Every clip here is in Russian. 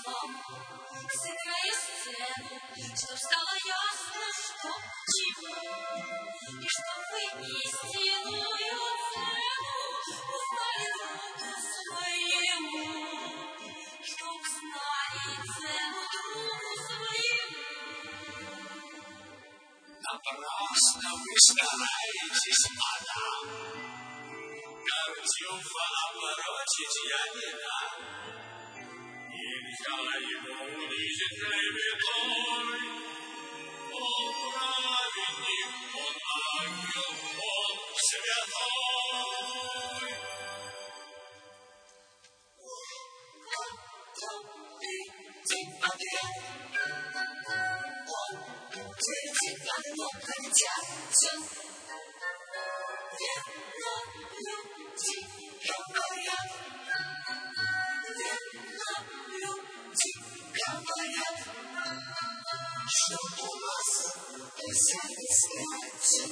сам, сыграя сцену, чтоб стало ясно, что к чему, и чтоб вы истинную цену узнали другу своему, чтоб знали цену другу своему. Напрасно вы стараетесь, мадам, Тартюфа оборотить я не дам. Нельзя его унизить клеветой. Он праведник, он ангел, он святой. День подряд он тебя много тянет. Верно люди говорят, что у вас зависает.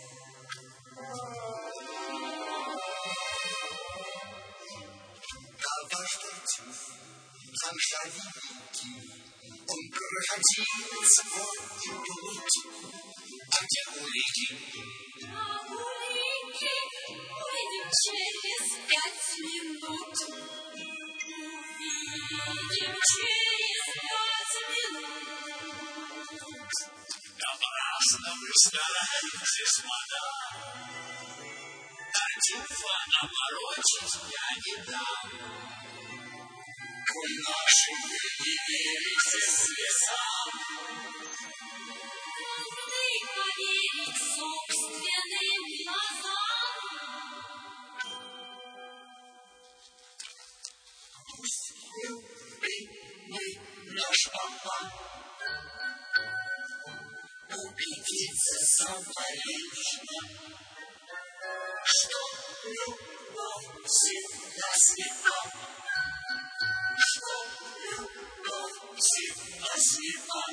Да ваш Тартюф, замша великий, он проходил свой путь. А где улики? А улики увидим через 5 минут. Увидим через 5 минут. Напрасно вы стараетесь, мадам, Тартюфа оборотить я не дам. Коль наши вы не верите слезам, Должны поверить собственным глазам. пусть любимый наш папа убедится самолично, что любовь всегда слепа, что любовь всегда слепа.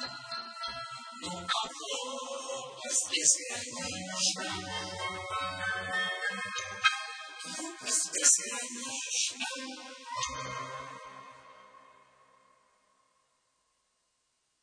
Ну, а глупость безгранична.